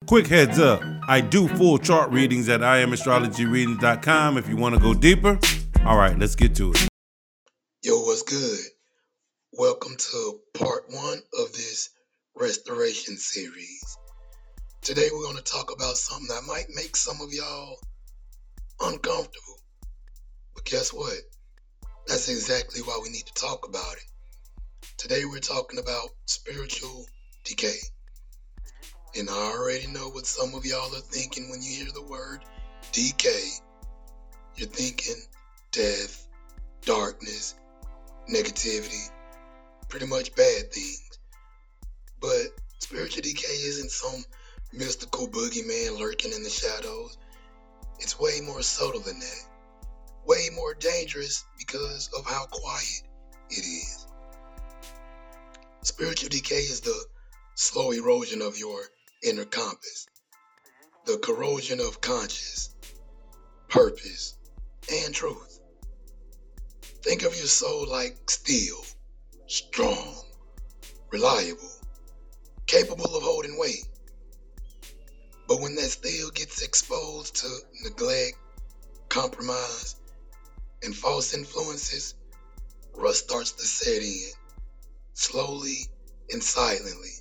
Quick heads up, I do full chart readings at IamAstrologyReadings.com if you want to go deeper. All right, let's get to it. Yo, what's good? Welcome to part 1 of this restoration series. Today we're going to talk about something that might make some of y'all uncomfortable. But guess what? That's exactly why we need to talk about it. Today we're talking about spiritual decay. And I already know what some of y'all are thinking when you hear the word decay. You're thinking death, darkness, negativity, pretty much bad things. But spiritual decay isn't some mystical boogeyman lurking in the shadows. It's way more subtle than that. Way more dangerous because of how quiet it is. Spiritual decay is the slow erosion of your inner compass, the corrosion of conscience, purpose, and truth. Think of your soul like steel, strong, reliable, capable of holding weight. But when that steel gets exposed to neglect, compromise, and false influences, rust starts to set in, slowly and silently.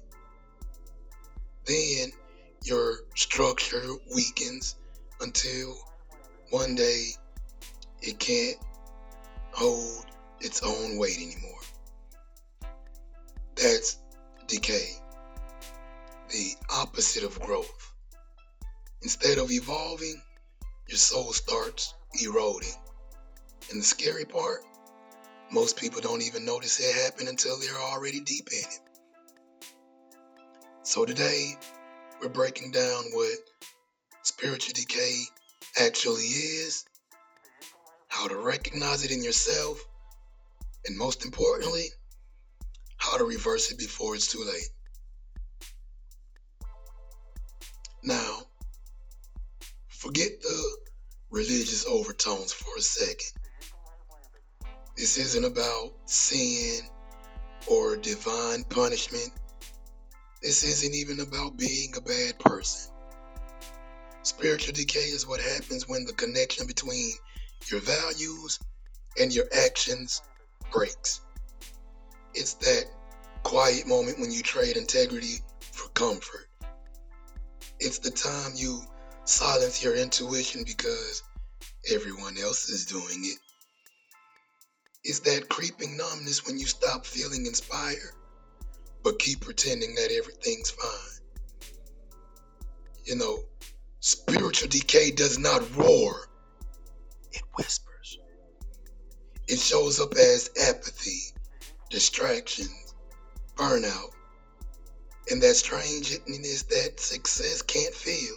Then your structure weakens until one day it can't hold its own weight anymore. That's decay, the opposite of growth. Instead of evolving, your soul starts eroding. And the scary part, most people don't even notice it happen until they're already deep in it. So today, we're breaking down what spiritual decay actually is, how to recognize it in yourself, and most importantly, how to reverse it before it's too late. Now, forget the religious overtones for a second. This isn't about sin or divine punishment. This isn't even about being a bad person. Spiritual decay is what happens when the connection between your values and your actions breaks. It's that quiet moment when you trade integrity for comfort. It's the time you silence your intuition because everyone else is doing it. It's that creeping numbness when you stop feeling inspired but keep pretending that everything's fine. You know, spiritual decay does not roar, it whispers. It shows up as apathy, distractions, burnout, and that strange emptiness that success can't feel.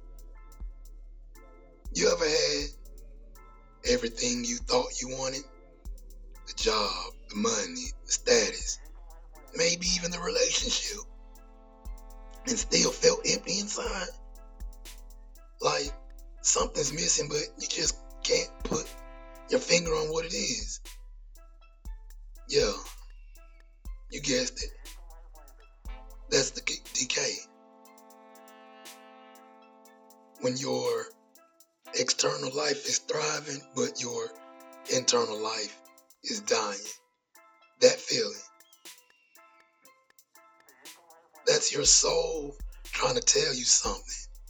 You ever had everything you thought you wanted? The job, the money, the status, maybe even the relationship, and still felt empty inside? Like something's missing, but you just can't put your finger on what it is. Yeah, you guessed it. That's the decay. When your external life is thriving, but your internal life is dying. That feeling. That's your soul trying to tell you something.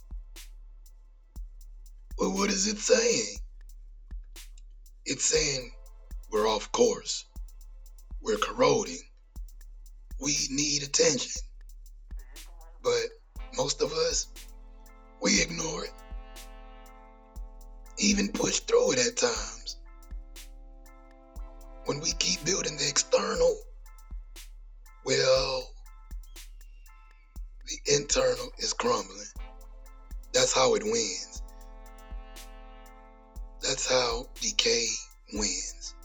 Well, what is it saying? It's saying we're off course. We're corroding. We need attention. But most of us, we ignore it. Even push through it at times. When we keep building the external, well, the internal is crumbling. That's how it wins. That's how decay wins.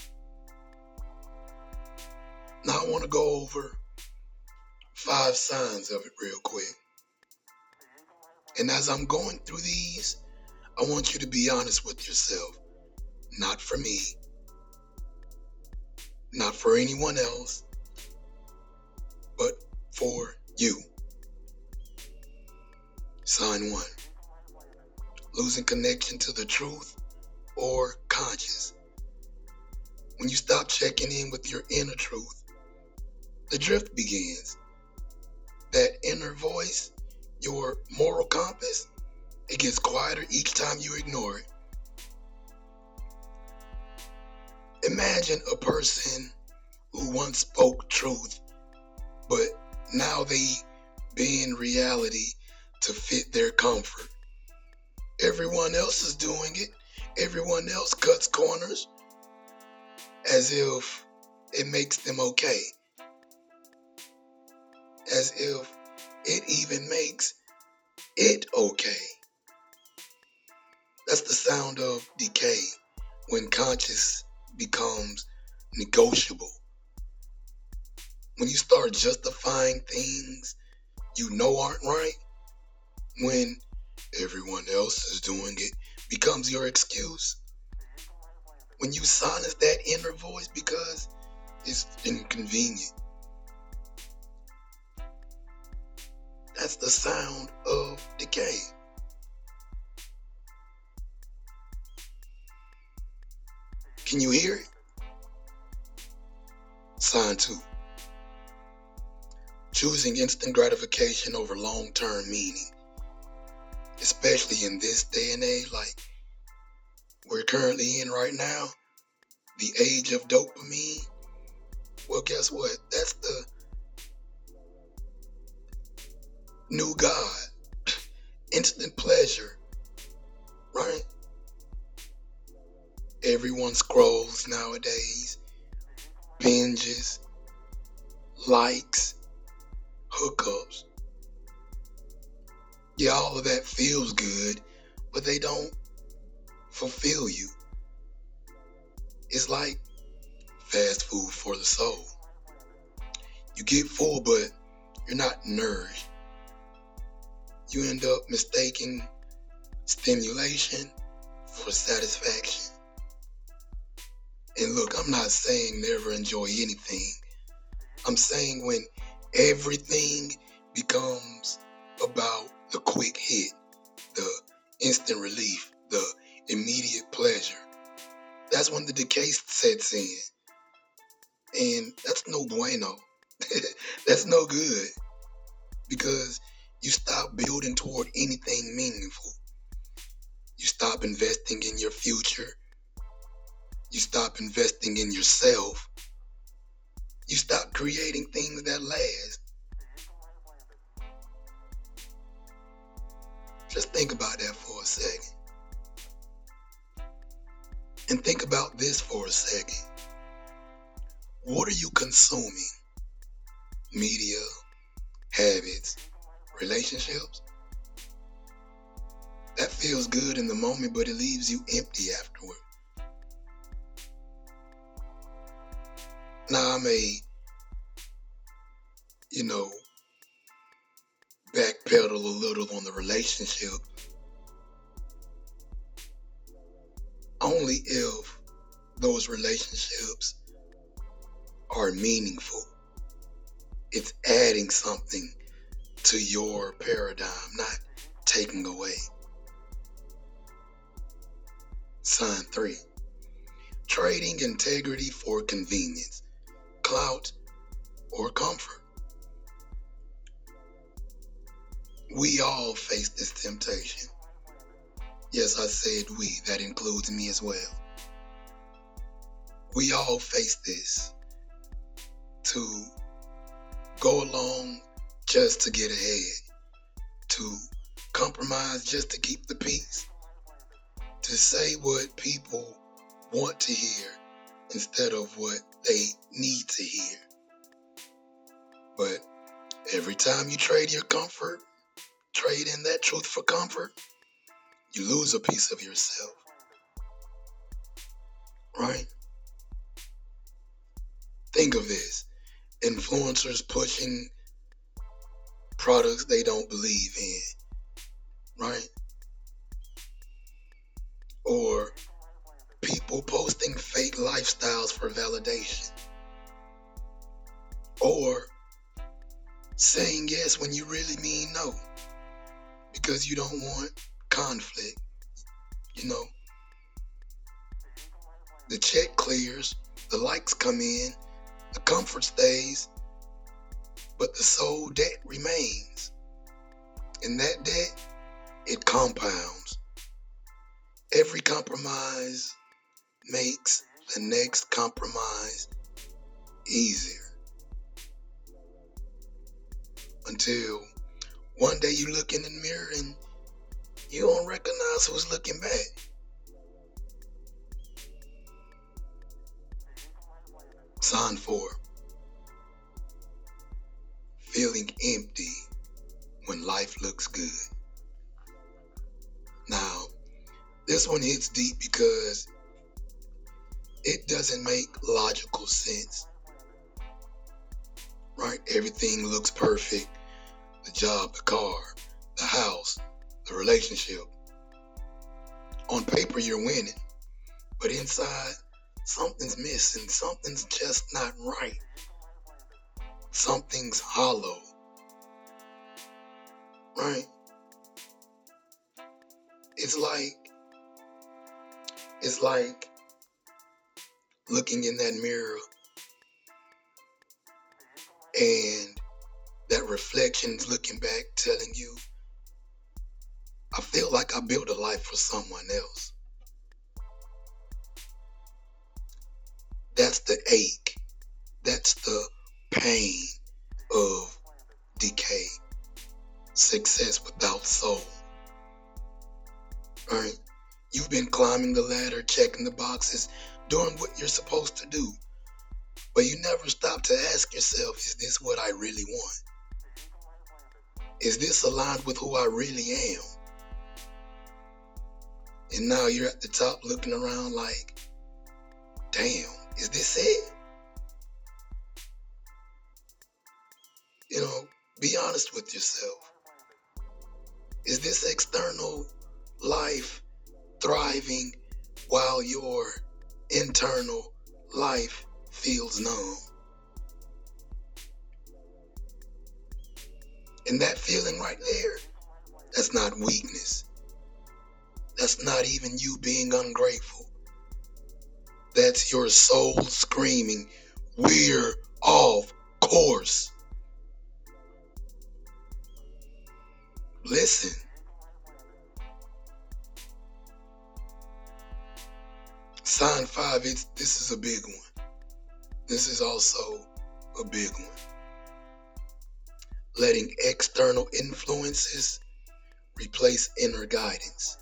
Now I want to go over 5 signs of it real quick. And as I'm going through these, I want you to be honest with yourself. Not for me. Not for anyone else. But for you. Sign 1. Losing connection to the truth or conscience. When you stop checking in with your inner truth, the drift begins. That inner voice, your moral compass, it gets quieter each time you ignore it. Imagine a person who once spoke truth, but now they bend reality to fit their comfort. Everyone else is doing it. Everyone else cuts corners as if it makes them okay. As if it even makes it okay. That's the sound of decay when conscience becomes negotiable. When you start justifying things you know aren't right, when everyone else is doing it becomes your excuse. When you silence that inner voice because it's inconvenient. That's the sound of decay. Can you hear it? Sign 2. Choosing instant gratification over long-term meaning. Especially in this day and age like we're currently in right now, the age of dopamine. Well, guess what? That's the new God. Instant pleasure, right? Everyone scrolls nowadays, binges, likes, hookups. Yeah, all of that feels good, but they don't fulfill you. It's like fast food for the soul. You get full, but you're not nourished. You end up mistaking stimulation for satisfaction. And look, I'm not saying never enjoy anything. I'm saying when everything becomes about the quick hit, the instant relief, the immediate pleasure, that's when the decay sets in. And that's no bueno. That's no good. Because you stop building toward anything meaningful. You stop investing in your future. You stop investing in yourself. You stop creating things that last. Just think about that for a second. And think about this for a second. What are you consuming? Media, habits, relationships? That feels good in the moment, but it leaves you empty afterward. Now I may, backpedal a little on the relationship only if those relationships are meaningful. It's adding something to your paradigm, not taking away. Sign 3. Trading integrity for convenience, clout, or comfort. We all face this temptation. Yes, I said we. That includes me as well. We all face this. To go along just to get ahead. To compromise just to keep the peace. To say what people want to hear instead of what they need to hear. But every time you trade your comfort, trade in that truth for comfort, you lose a piece of yourself. Right? Think of this. Influencers pushing products they don't believe in. Right? Or people posting fake lifestyles for validation. Or saying yes when you really mean no. because you don't want conflict. You know, the check clears, the likes come in, the comfort stays, but the soul debt remains. And that debt, it compounds. Every compromise makes the next compromise easier. Until one day you look in the mirror and you don't recognize who's looking back. Sign 4. Feeling empty when life looks good. Now, this one hits deep because it doesn't make logical sense. Right? Everything looks perfect. The job, the car, the house, the relationship. On paper, you're winning. But inside, something's missing. Something's just not right. Something's hollow. Right? It's like looking in that mirror and that reflection's looking back telling you, I feel like I built a life for someone else. That's the ache. That's the pain of decay. Success without soul. Right? You've been climbing the ladder, checking the boxes, doing what you're supposed to do. But you never stop to ask yourself, is this what I really want? Is this aligned with who I really am? And now you're at the top looking around like, damn, is this it? You know, be honest with yourself. Is this external life thriving while your internal life feels numb? And that feeling right there, that's not weakness. That's not even you being ungrateful. That's your soul screaming, we're off course. Listen. Sign 5, this is a big one. This is also a big one. Letting external influences replace inner guidance.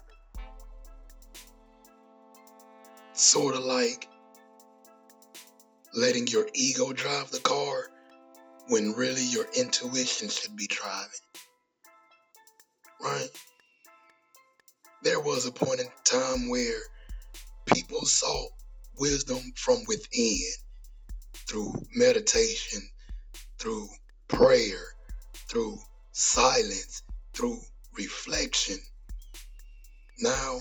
Sort of like letting your ego drive the car when really your intuition should be driving. Right? There was a point in time where people sought wisdom from within through meditation, through prayer, through silence, through reflection. Now,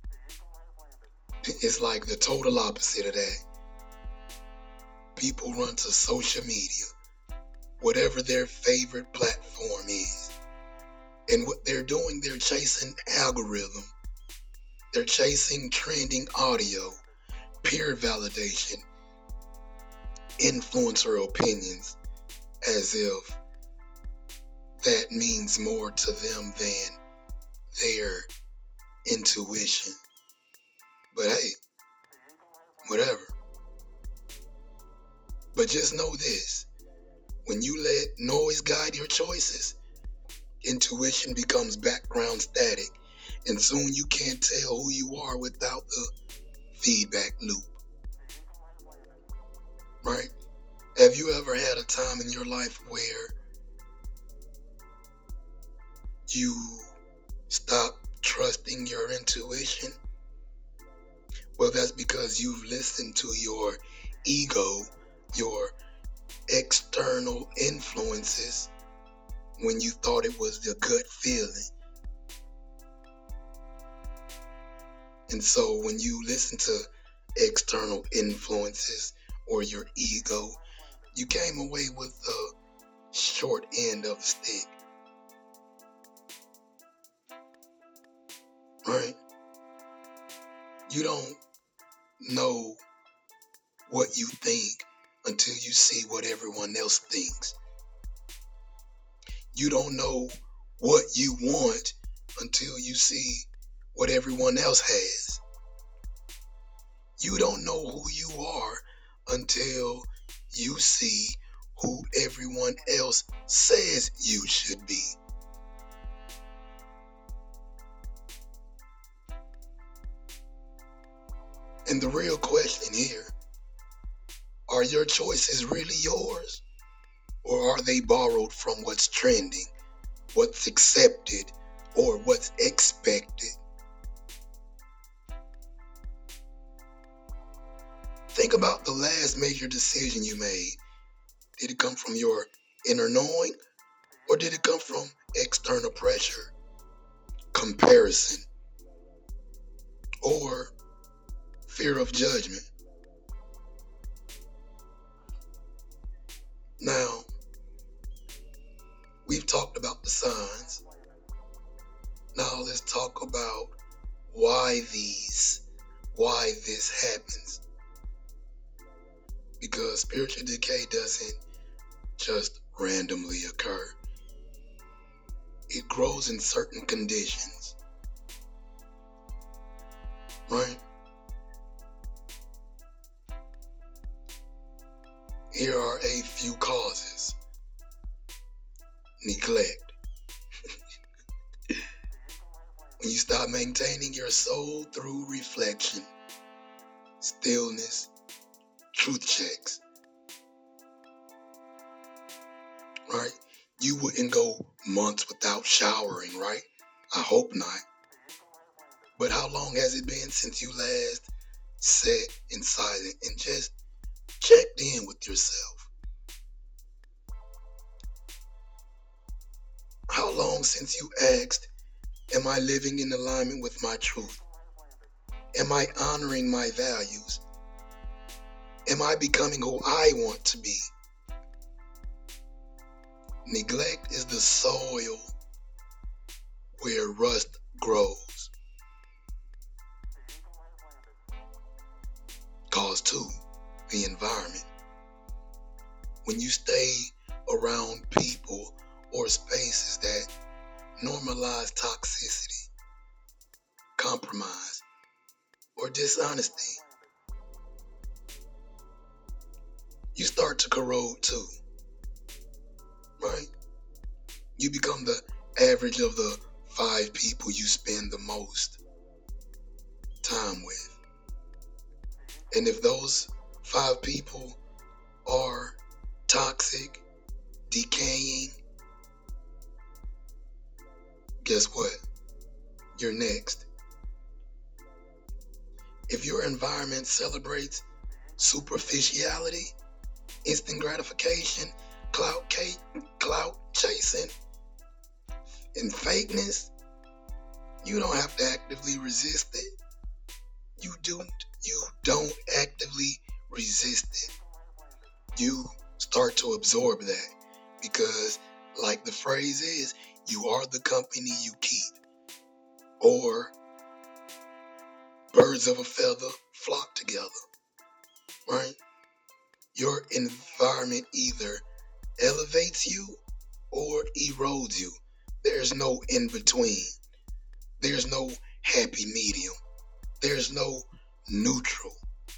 it's like the total opposite of that. People run to social media, whatever their favorite platform is. And what they're doing, they're chasing algorithm. They're chasing trending audio, peer validation, influencer opinions, as if that means more to them than their intuition. But hey, whatever. But just know this, when you let noise guide your choices, intuition becomes background static, and soon you can't tell who you are without the feedback loop. Right? Have you ever had a time in your life where you stopped trusting your intuition? Well, that's because you've listened to your ego, your external influences, when you thought it was the gut feeling. And so when you listen to external influences or your ego, you came away with the short end of the stick. You don't know what you think until you see what everyone else thinks. You don't know what you want until you see what everyone else has. You don't know who you are until you see who everyone else says you should be. And the real question here, are your choices really yours? Or are they borrowed from what's trending, what's accepted, or what's expected? Think about the last major decision you made. Did it come from your inner knowing, or did it come from external pressure, comparison, or fear of judgment? Now, we've talked about the signs. Now let's talk about why this happens. Because spiritual decay doesn't just randomly occur. It grows in certain conditions. Right? Here are a few causes. Neglect. When you stop maintaining your soul through reflection, stillness, truth checks. Right? You wouldn't go months without showering, right? I hope not. But how long has it been since you last sat in silence and just checked in with yourself? How long since you asked, am I living in alignment with my truth? Am I honoring my values? Am I becoming who I want to be? Neglect is the soil where rust grows. Cause 2, the environment. When you stay around people or spaces that normalize toxicity, compromise, or dishonesty, you start to corrode too, right? You become the average of the 5 people you spend the most time with. And if those 5 people are toxic, decaying, guess what? You're next. If your environment celebrates superficiality, instant gratification, clout chasing, and fakeness, you don't have to actively resist it. You don't actively resist it. You start to absorb that because, like the phrase is, you are the company you keep. Or birds of a feather flock together, right? Your environment either elevates you or erodes you. There's no in between. There's no happy medium. There's no neutral.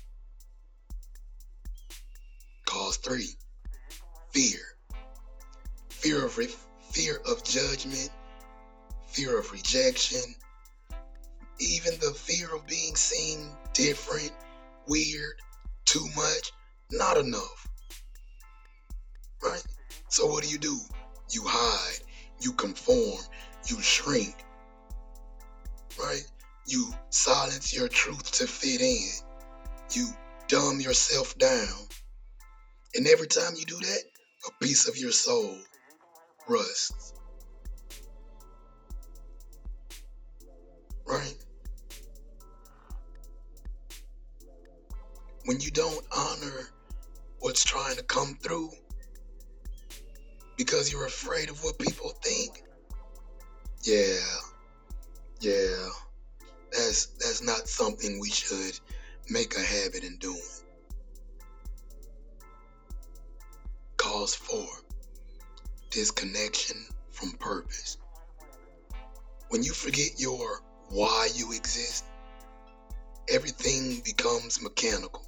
Cause 3, fear. Fear of judgment, fear of rejection, even the fear of being seen different, weird, too much, not enough. Right? So what do? You hide, you conform, you shrink. Right? You silence your truth to fit in. You dumb yourself down. And every time you do that, a piece of your soul rusts. Right? When you don't honor what's trying to come through because you're afraid of what people think, yeah, that's That's not something we should make a habit in doing. Cause 4, disconnection from purpose. When you forget your why you exist, everything becomes mechanical.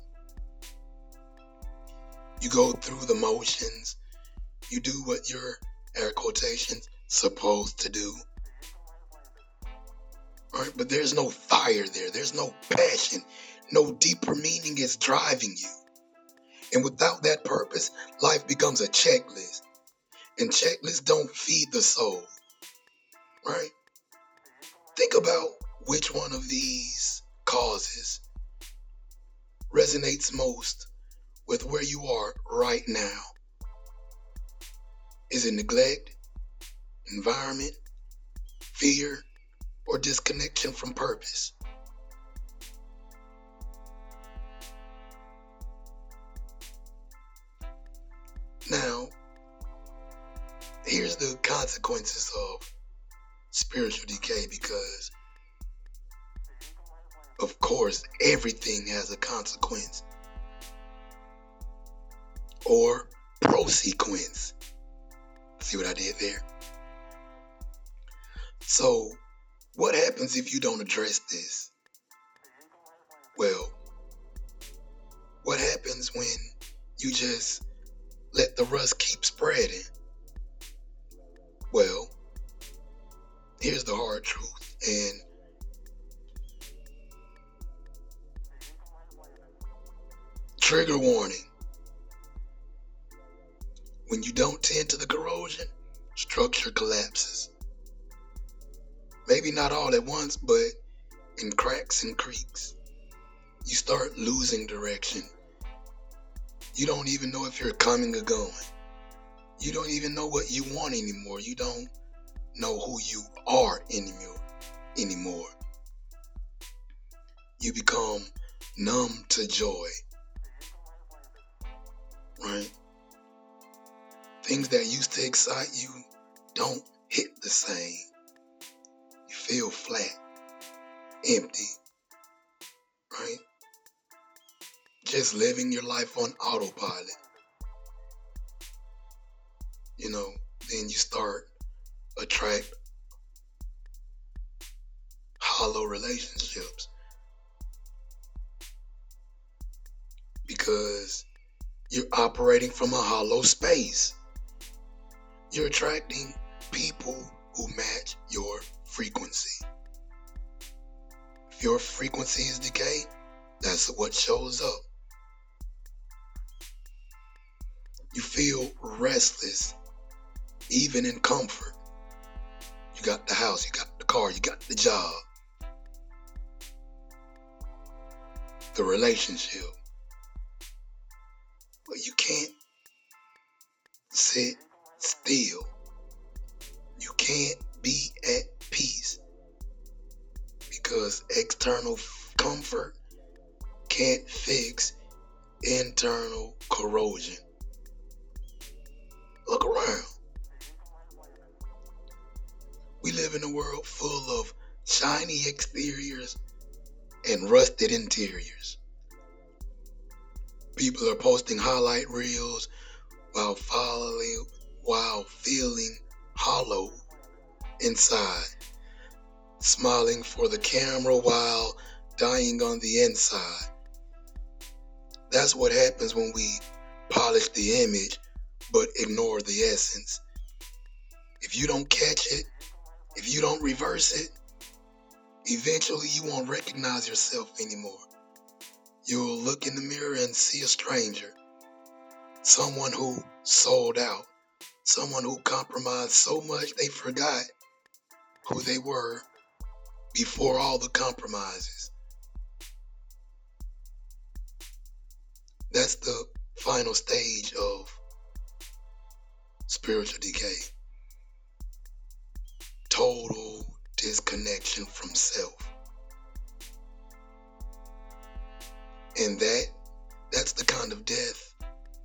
You go through the motions, you do what you're, air quotations, supposed to do. Right? But there's no fire there. There's no passion. No deeper meaning is driving you. And without that purpose, life becomes a checklist. And checklists don't feed the soul. Right? Think about which one of these causes resonates most with where you are right now. Is it neglect, environment, fear, or disconnection from purpose? Now, here's the consequences of spiritual decay, because of course everything has a consequence or prosequence. See what I did there? So what happens if you don't address this? Well, what happens when you just let the rust keep spreading? Well, here's the hard truth, and trigger warning. When you don't tend to the corrosion, structure collapses. Maybe not all at once, but in cracks and creaks. You start losing direction. You don't even know if you're coming or going. You don't even know what you want anymore. You don't know who you are anymore. You become numb to joy. Right? Things that used to excite you don't hit the same. You feel flat, empty, right? Just living your life on autopilot. Then you start attract hollow relationships, because you're operating from a hollow space. You're attracting people who match your frequency. If your frequency is decay, that's what shows up. You feel restless, even in comfort. You got the house, you got the car, you got the job, the relationship. But you can't sit still. You can't be at peace, because external comfort can't fix internal corrosion. Look around. We live in a world full of shiny exteriors and rusted interiors. People are posting highlight reels while feeling hollow inside, smiling for the camera while dying on the inside. That's what happens when we polish the image but ignore the essence. If you don't catch it, if you don't reverse it, eventually you won't recognize yourself anymore. You'll look in the mirror and see a stranger, someone who sold out, someone who compromised so much they forgot who they were before all the compromises. That's the final stage of spiritual decay. Total disconnection from self. And that's the kind of death,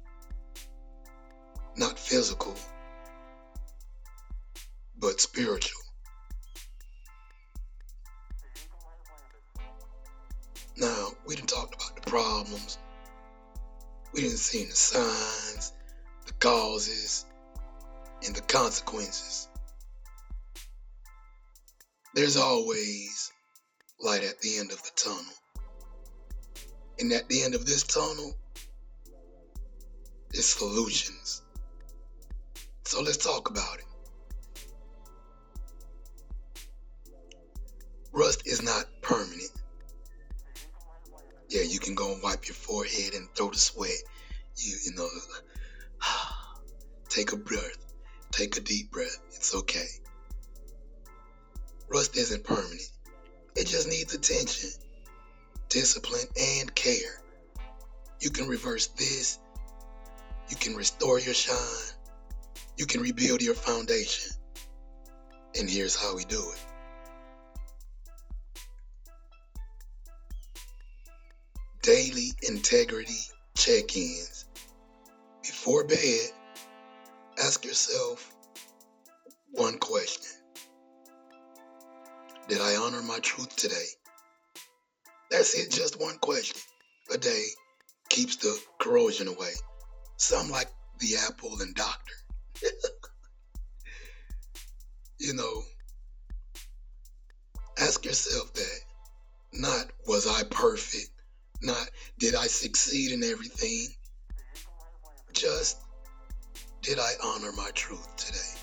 not physical, but spiritual. We done talked about the problems. We done seen the signs, the causes, and the consequences. There's always light at the end of the tunnel. And at the end of this tunnel is solutions. So let's talk about it. Rust is not permanent. Yeah, you can go and wipe your forehead and throw the sweat. You know, take a breath. Take a deep breath. It's okay. Rust isn't permanent. It just needs attention, discipline, and care. You can reverse this. You can restore your shine. You can rebuild your foundation. And here's how we do it. Daily integrity check-ins. Before bed, ask yourself one question. Did I honor my truth today? That's it, just one question a day keeps the corrosion away. Some like the apple and doctor. You know, ask yourself that. Not was I perfect? Not did I succeed in everything? Just did I honor my truth today?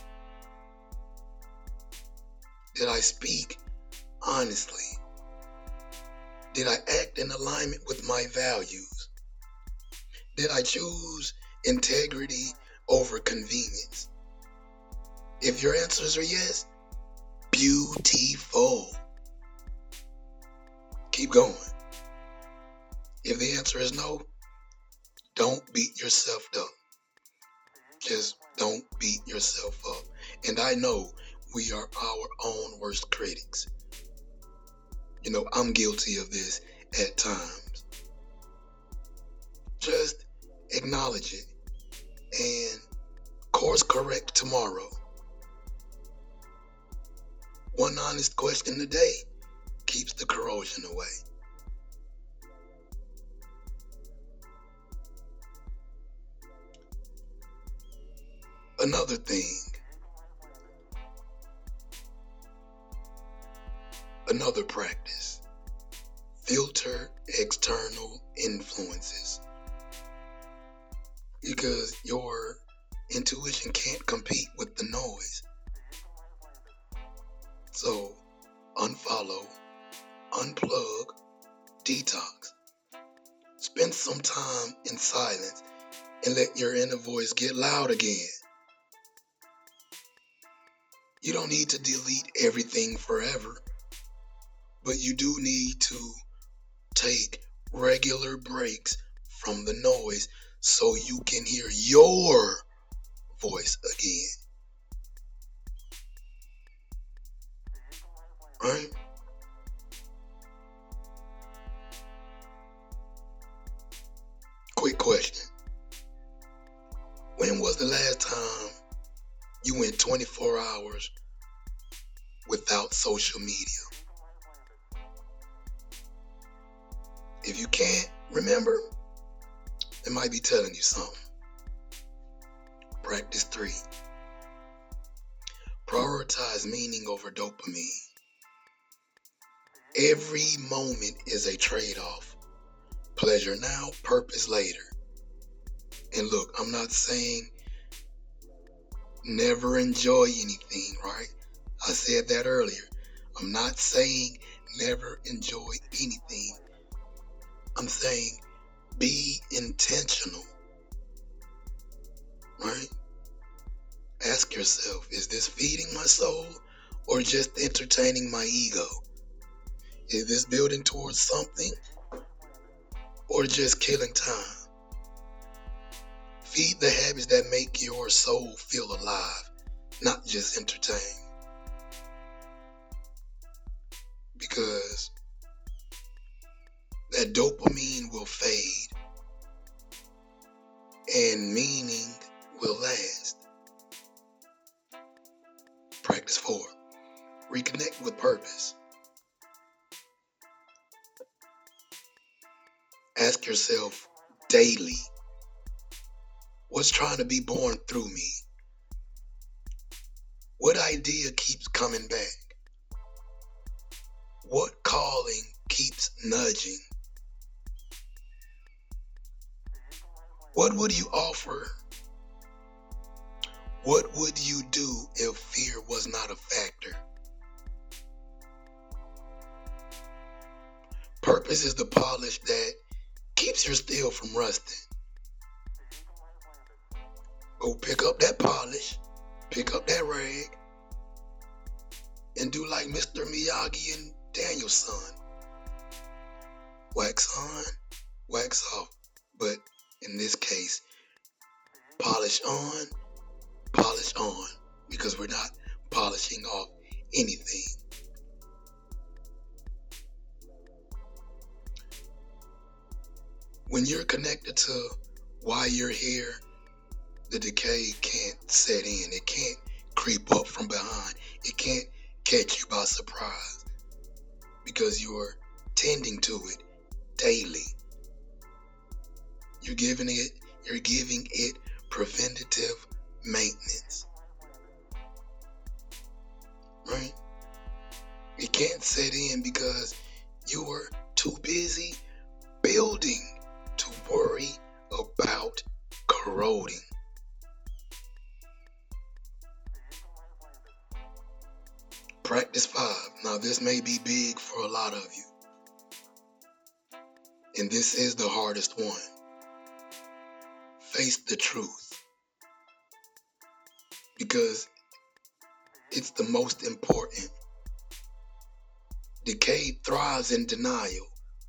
Did I speak honestly? Did I act in alignment with my values? Did I choose integrity over convenience? If your answers are yes, beautiful. Keep going. If the answer is no, don't beat yourself up. Just don't beat yourself up. And I know we are our own worst critics. You know, I'm guilty of this at times. Just acknowledge it and course correct tomorrow. One honest question a day keeps the corrosion away. Another thing, another practice, filter external influences. Because your intuition can't compete with the noise. So unfollow, unplug, detox. Spend some time in silence and let your inner voice get loud again. You don't need to delete everything forever, but you do need to take regular breaks from the noise so you can hear your voice again. Right? Quick question. When was the last time you went 24 hours without social media? If you can't remember, it might be telling you something. Practice 3. Prioritize meaning over dopamine. Every moment is a trade-off. Pleasure now, purpose later. And look, I'm not saying never enjoy anything, right? I said that earlier. I'm not saying never enjoy anything. I'm saying be intentional, right? Ask yourself, is this feeding my soul or just entertaining my ego? Is this building towards something or just killing time? Feed the habits that make your soul feel alive, not just entertain. Because that dopamine will fade and meaning will last. Practice 4. Reconnect with purpose. Ask yourself daily, what's trying to be born through me? What idea keeps coming back? What calling keeps nudging? What would you offer? What would you do if fear was not a factor? Purpose is the polish that keeps your steel from rusting. Go pick up that polish, pick up that rag, and do like Mr. Miyagi and Daniel's son. Wax on, wax off. But in this case, polish on, because we're not polishing off anything. When you're connected to why you're here, the decay can't set in. It can't creep up from behind. It can't catch you by surprise because you're tending to it daily. You're giving it preventative maintenance. Right? It can't set in because you were too busy building to worry about corroding. Practice 5. Now this may be big for a lot of you. And this is the hardest one. Face the truth. Because it's the most important. Decay thrives in denial.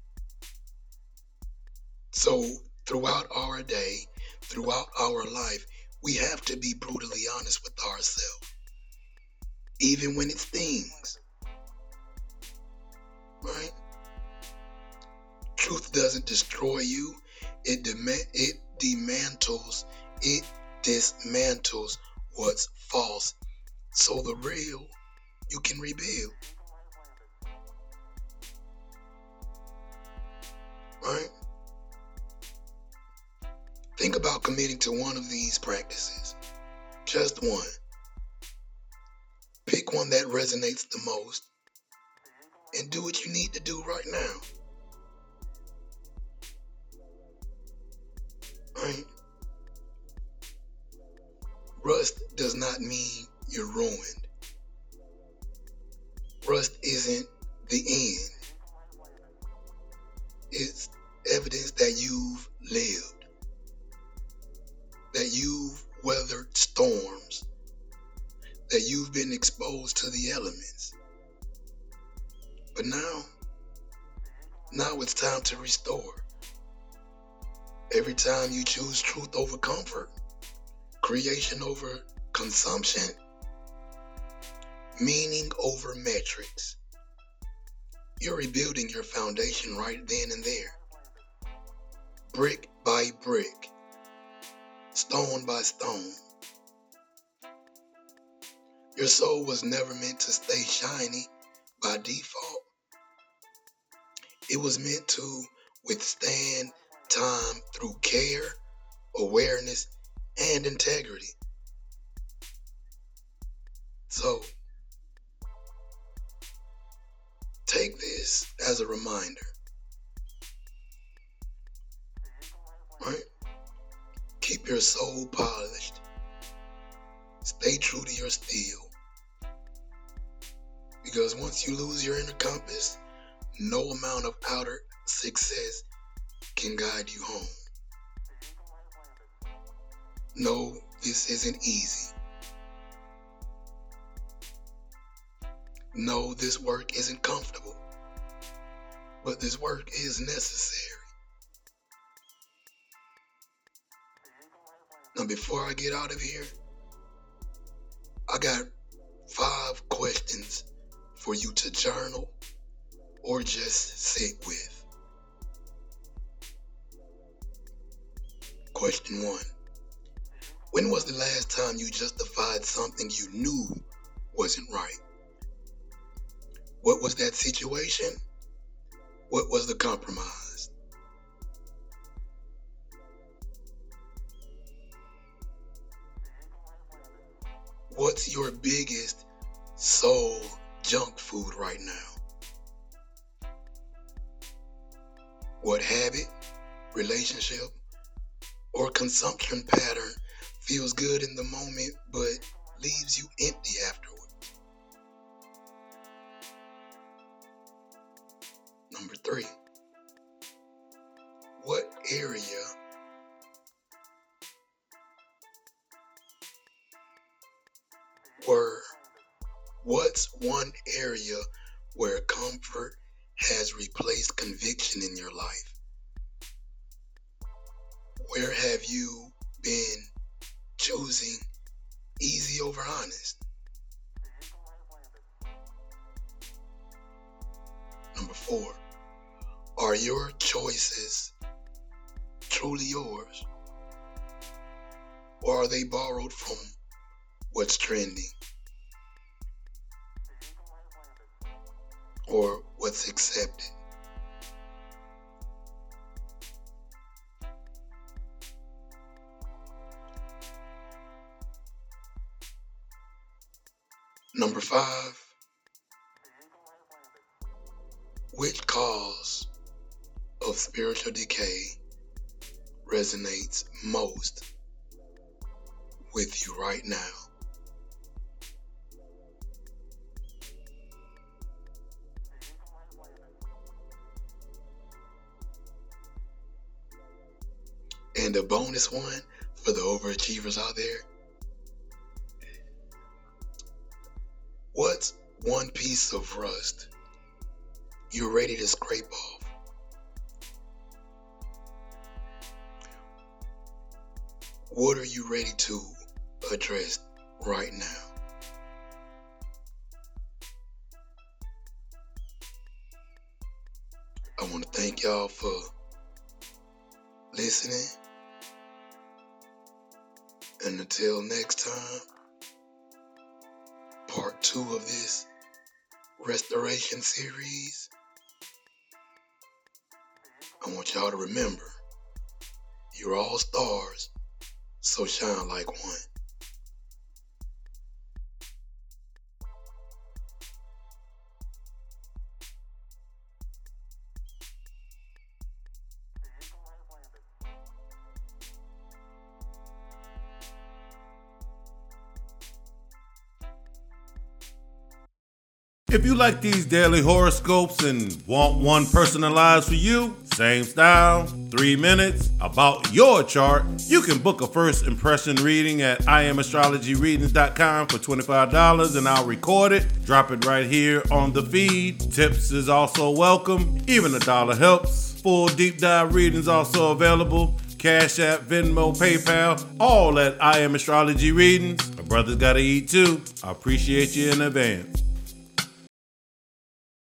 So throughout our day, throughout our life, we have to be brutally honest with ourselves. Even when it stings. Right? Truth doesn't destroy you. It dismantles what's false. So the real, you can rebuild. Right? Think about committing to one of these practices. Just one. Pick one that resonates the most and do what you need to do right now. Right? Rust does not mean you're ruined. Rust isn't the end. It's evidence that you've lived, that you've weathered storms, that you've been exposed to the elements. But now it's time to restore. Every time you choose truth over comfort, creation over consumption, meaning over metrics, you're rebuilding your foundation right then and there. Brick by brick, stone by stone. Your soul was never meant to stay shiny by default. It was meant to withstand time through care, awareness, and integrity. So, take this as a reminder. Right? Keep your soul polished. Stay true to your steel. Because once you lose your inner compass, no amount of outer success can guide you home. No, this isn't easy. No, this work isn't comfortable. But this work is necessary. Now, before I get out of here, I got 5 questions for you to journal or just sit with. Question 1. When was the last time you justified something you knew wasn't right? What was that situation? What was the compromise? What's your biggest soul junk food right now? What habit, relationship, or consumption pattern feels good in the moment but leaves you empty afterward? Number 3, what area what's one area where comfort has replaced conviction in your life? Where have you been choosing easy over honest? Number 4, are your choices truly yours? Or are they borrowed from what's trending? Or what's accepted? Number 5, which cause of spiritual decay resonates most with you right now? And a bonus one for the overachievers out there. What's one piece of rust you're ready to scrape off? What are you ready to address right now? I want to thank y'all for listening. And until next time, part 2 of this restoration series, I want y'all to remember, you're all stars, so shine like one. If you like these daily horoscopes and want one personalized for you, same style, 3 minutes, about your chart, you can book a first impression reading at IamAstrologyReadings.com for $25 and I'll record it, drop it right here on the feed. Tips is also welcome, even $1 helps. Full deep dive readings also available. Cash App, Venmo, PayPal, all at I Am Astrology Readings. My brother's gotta eat too. I appreciate you in advance.